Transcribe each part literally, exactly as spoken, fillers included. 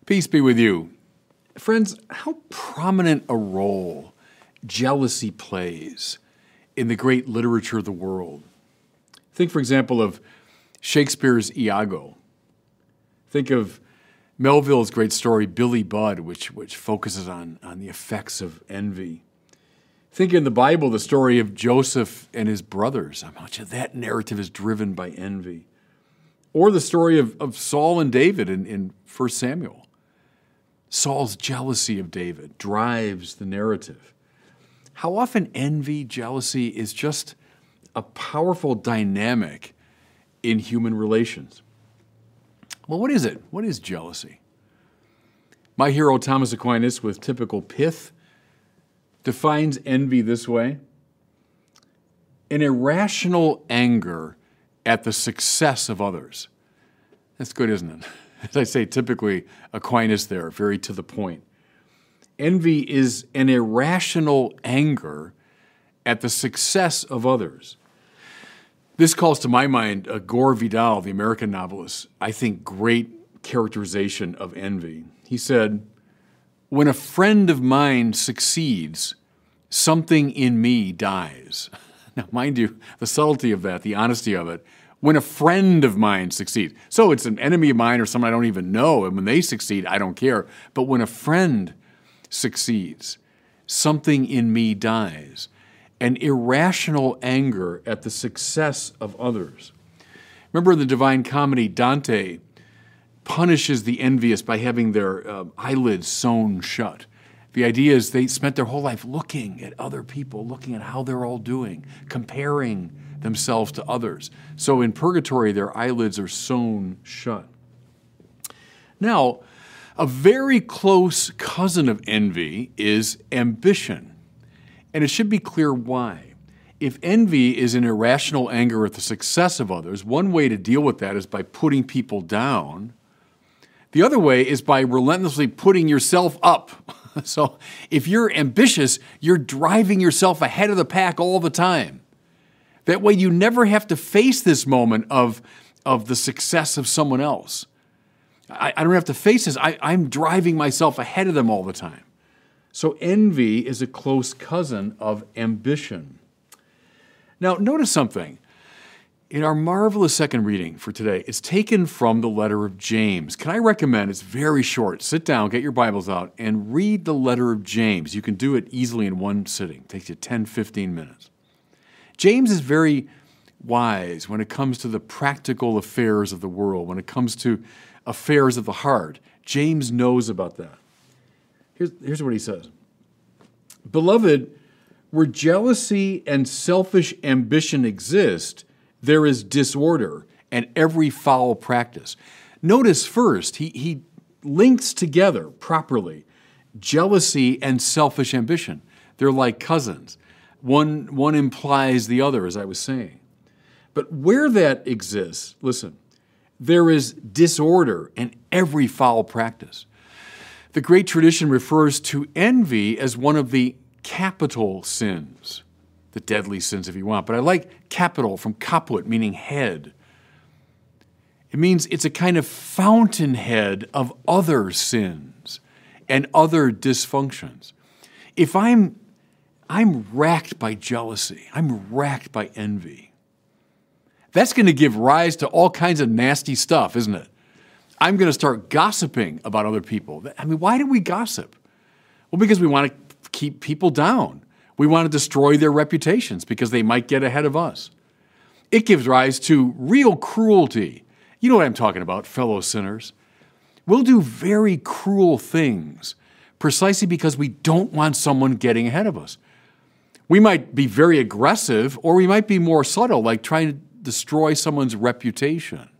Peace be with you. Friends, how prominent a role jealousy plays in the great literature of the world. Think, for example, of Shakespeare's Iago. Think of Melville's great story, Billy Budd, which, which focuses on, on the effects of envy. Think in the Bible, the story of Joseph and his brothers. How much of that narrative is driven by envy. Or the story of, of Saul and David in, in First Samuel. Saul's jealousy of David drives the narrative. How often envy, jealousy is just a powerful dynamic in human relations. Well, what is it? What is jealousy? My hero, Thomas Aquinas, with typical pith, defines envy this way: an irrational anger at the success of others. That's good, isn't it? As I say, typically Aquinas there, very to the point. Envy is an irrational anger at the success of others. This calls to my mind uh, Gore Vidal, the American novelist, I think great characterization of envy. He said, "When a friend of mine succeeds, something in me dies." Now, mind you, the subtlety of that, the honesty of it, when a friend of mine succeeds. So it's an enemy of mine or someone I don't even know, and when they succeed, I don't care. But when a friend succeeds, something in me dies. An irrational anger at the success of others. Remember in the Divine Comedy, Dante punishes the envious by having their uh, eyelids sewn shut. The idea is they spent their whole life looking at other people, looking at how they're all doing, comparing themselves to others. So in purgatory, their eyelids are sewn shut. Now, a very close cousin of envy is ambition. And it should be clear why. If envy is an irrational anger at the success of others, one way to deal with that is by putting people down. The other way is by relentlessly putting yourself up. So if you're ambitious, you're driving yourself ahead of the pack all the time. That way you never have to face this moment of, of the success of someone else. I, I don't have to face this. I, I'm driving myself ahead of them all the time. So envy is a close cousin of ambition. Now, notice something. In our marvelous second reading for today, it's taken from the letter of James. Can I recommend, it's very short. Sit down, get your Bibles out, and read the letter of James. You can do it easily in one sitting. It takes you ten, fifteen minutes. James is very wise when it comes to the practical affairs of the world, when it comes to affairs of the heart. James knows about that. Here's, here's what he says. "Beloved, where jealousy and selfish ambition exist, there is disorder and every foul practice." Notice first, he, he links together properly jealousy and selfish ambition. They're like cousins. One, one implies the other, as I was saying. But where that exists, listen, there is disorder and every foul practice. The great tradition refers to envy as one of the capital sins, the deadly sins if you want, but I like capital from caput, meaning head. It means it's a kind of fountainhead of other sins and other dysfunctions. If I'm, I'm racked by jealousy, I'm racked by envy, that's going to give rise to all kinds of nasty stuff, isn't it? I'm going to start gossiping about other people. I mean, why do we gossip? Well, because we want to keep people down. We want to destroy their reputations because they might get ahead of us. It gives rise to real cruelty. You know what I'm talking about, fellow sinners. We'll do very cruel things precisely because we don't want someone getting ahead of us. We might be very aggressive, or we might be more subtle, like trying to destroy someone's reputation.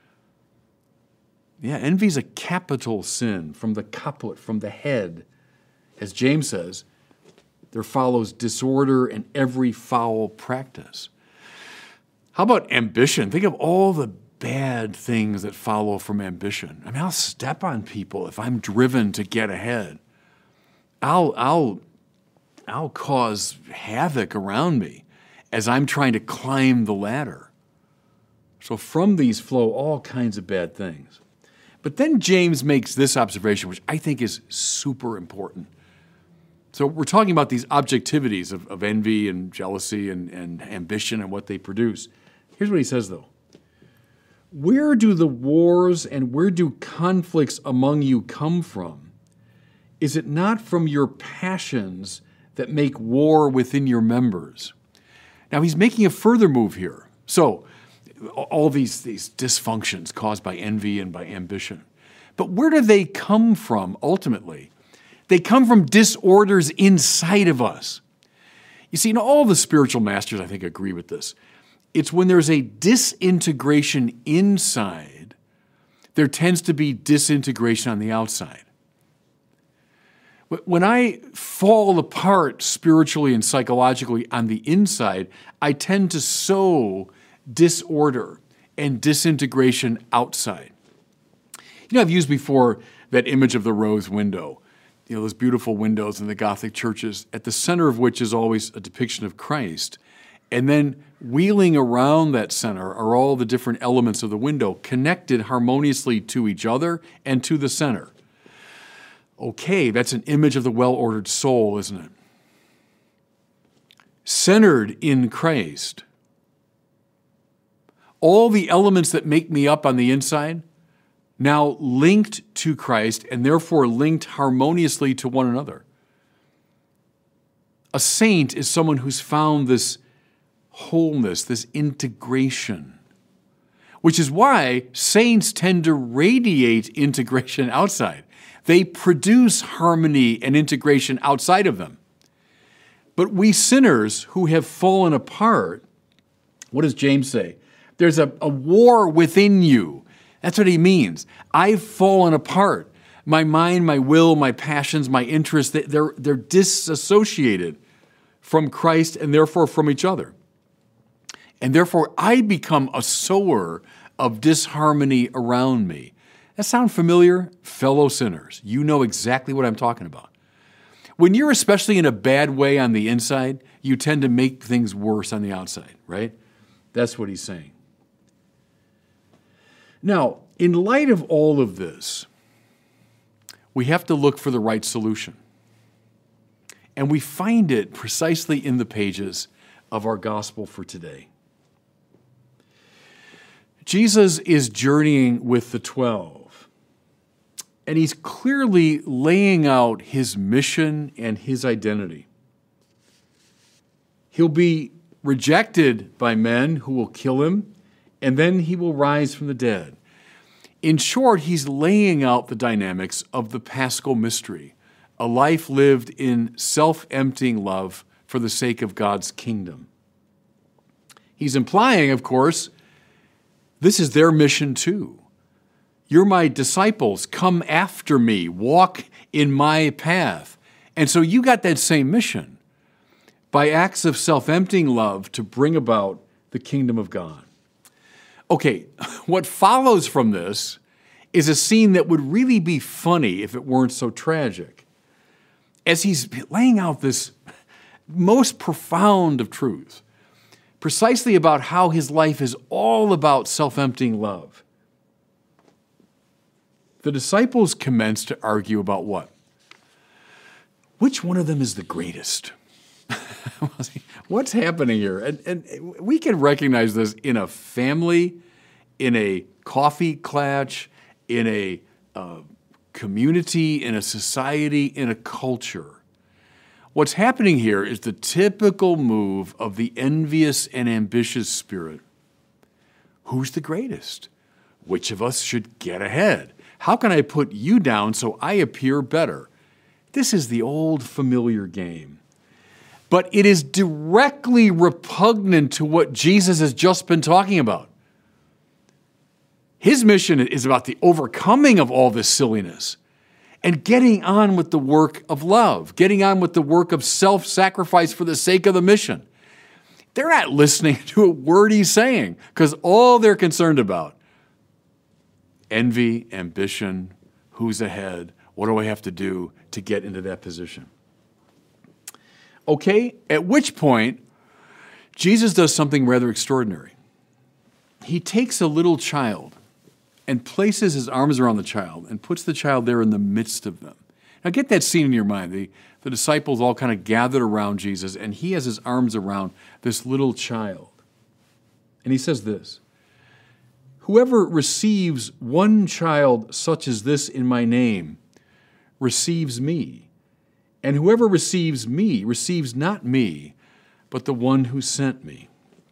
Yeah, envy is a capital sin from the caput, from the head. As James says, there follows disorder and every foul practice. How about ambition? Think of all the bad things that follow from ambition. I mean, I'll step on people if I'm driven to get ahead. I'll, I'll, I'll cause havoc around me as I'm trying to climb the ladder. So from these flow all kinds of bad things. But then James makes this observation, which I think is super important. So we're talking about these objectivities of, of envy and jealousy and, and ambition and what they produce. Here's what he says, though. Where do the wars and where do conflicts among you come from? Is it not from your passions that make war within your members? Now he's making a further move here. So all these, these dysfunctions caused by envy and by ambition. But where do they come from ultimately? They come from disorders inside of us. You see, and all the spiritual masters, I think, agree with this. It's when there's a disintegration inside, there tends to be disintegration on the outside. When I fall apart spiritually and psychologically on the inside, I tend to sow disorder and disintegration outside. You know, I've used before that image of the rose window. You know, those beautiful windows in the Gothic churches, at the center of which is always a depiction of Christ. And then wheeling around that center are all the different elements of the window connected harmoniously to each other and to the center. Okay, that's an image of the well-ordered soul, isn't it? Centered in Christ. All the elements that make me up on the inside, now linked to Christ and therefore linked harmoniously to one another. A saint is someone who's found this wholeness, this integration, which is why saints tend to radiate integration outside. They produce harmony and integration outside of them. But we sinners who have fallen apart, what does James say? There's a, a war within you. That's what he means. I've fallen apart. My mind, my will, my passions, my interests, they're, they're disassociated from Christ and therefore from each other. And therefore, I become a sower of disharmony around me. That sound familiar? Fellow sinners, you know exactly what I'm talking about. When you're especially in a bad way on the inside, you tend to make things worse on the outside, right? That's what he's saying. Now, in light of all of this, we have to look for the right solution. And we find it precisely in the pages of our gospel for today. Jesus is journeying with the twelve, and he's clearly laying out his mission and his identity. He'll be rejected by men who will kill him, and then he will rise from the dead. In short, he's laying out the dynamics of the Paschal mystery, a life lived in self-emptying love for the sake of God's kingdom. He's implying, of course, this is their mission too. You're my disciples. Come after me. Walk in my path. And so you got that same mission by acts of self-emptying love to bring about the kingdom of God. Okay, what follows from this is a scene that would really be funny if it weren't so tragic. As he's laying out this most profound of truths, precisely about how his life is all about self-emptying love, the disciples commence to argue about what? Which one of them is the greatest? What's happening here? And, and we can recognize this in a family, in a coffee klatch, in a uh, community, in a society, in a culture. What's happening here is the typical move of the envious and ambitious spirit. Who's the greatest? Which of us should get ahead? How can I put you down so I appear better? This is the old familiar game. But it is directly repugnant to what Jesus has just been talking about. His mission is about the overcoming of all this silliness and getting on with the work of love, getting on with the work of self-sacrifice for the sake of the mission. They're not listening to a word he's saying because all they're concerned about, envy, ambition, who's ahead, what do I have to do to get into that position? Okay, at which point, Jesus does something rather extraordinary. He takes a little child, and places his arms around the child and puts the child there in the midst of them. Now get that scene in your mind. The, the disciples all kind of gathered around Jesus, and he has his arms around this little child. And he says this, "Whoever receives one child such as this in my name receives me. And whoever receives me receives not me, but the one who sent me."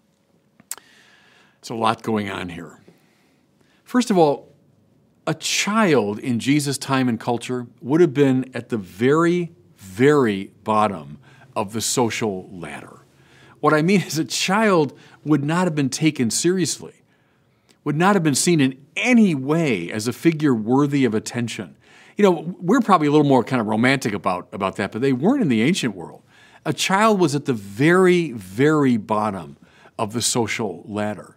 It's a lot going on here. First of all, a child in Jesus' time and culture would have been at the very, very bottom of the social ladder. What I mean is a child would not have been taken seriously, would not have been seen in any way as a figure worthy of attention. You know, we're probably a little more kind of romantic about, about that, but they weren't in the ancient world. A child was at the very, very bottom of the social ladder.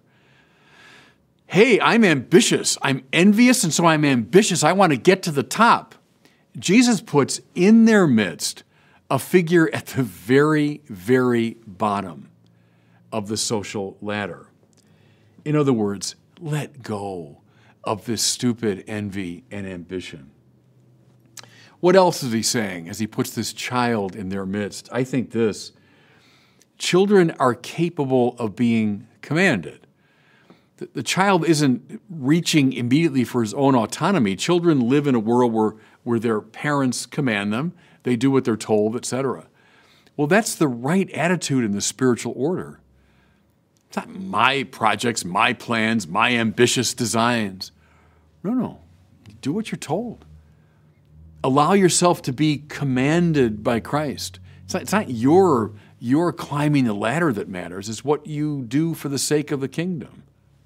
Hey, I'm ambitious. I'm envious, and so I'm ambitious. I want to get to the top. Jesus puts in their midst a figure at the very, very bottom of the social ladder. In other words, let go of this stupid envy and ambition. What else is he saying as he puts this child in their midst? I think this: children are capable of being commanded. The, the child isn't reaching immediately for his own autonomy. Children live in a world where, where their parents command them, they do what they're told, et cetera. Well, that's the right attitude in the spiritual order. It's not my projects, my plans, my ambitious designs. No, no. Do what you're told. Allow yourself to be commanded by Christ. It's not, it's not your, your climbing the ladder that matters. It's what you do for the sake of the kingdom.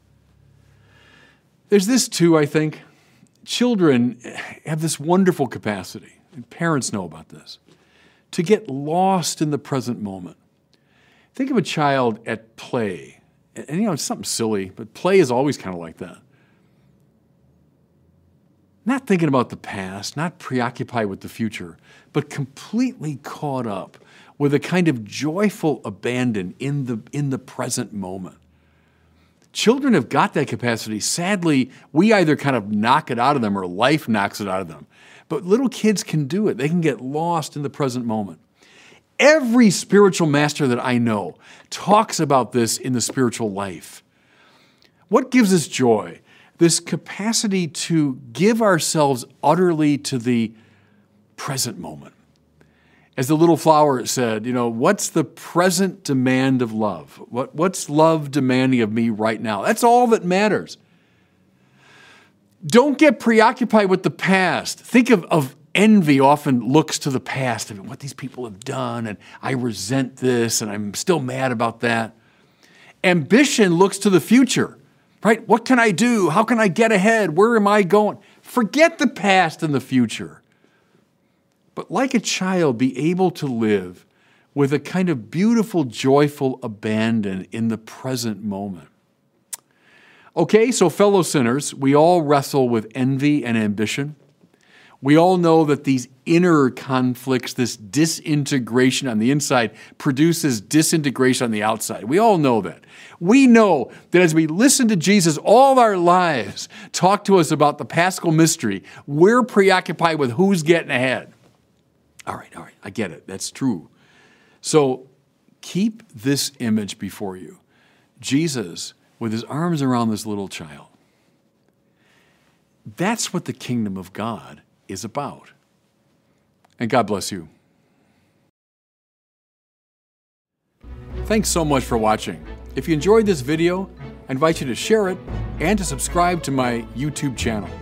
There's this too, I think. Children have this wonderful capacity, and parents know about this, to get lost in the present moment. Think of a child at play. And, you know, it's something silly, but play is always kind of like that. Not thinking about the past, not preoccupied with the future, but completely caught up with a kind of joyful abandon in the, in the present moment. Children have got that capacity. Sadly, we either kind of knock it out of them or life knocks it out of them. But little kids can do it. They can get lost in the present moment. Every spiritual master that I know talks about this in the spiritual life. What gives us joy? This capacity to give ourselves utterly to the present moment. As the little flower said, you know, what's the present demand of love? What, what's love demanding of me right now? That's all that matters. Don't get preoccupied with the past. Think of, of envy often looks to the past and what these people have done, and I resent this, and I'm still mad about that. Ambition looks to the future, right? What can I do? How can I get ahead? Where am I going? Forget the past and the future. But like a child, be able to live with a kind of beautiful, joyful abandon in the present moment. Okay, so fellow sinners, we all wrestle with envy and ambition. We all know that these inner conflicts, this disintegration on the inside produces disintegration on the outside. We all know that. We know that as we listen to Jesus all our lives talk to us about the Paschal mystery, we're preoccupied with who's getting ahead. All right, all right, I get it. That's true. So keep this image before you. Jesus with his arms around this little child. That's what the kingdom of God is about. And God bless you. Thanks so much for watching. If you enjoyed this video, I invite you to share it and to subscribe to my YouTube channel.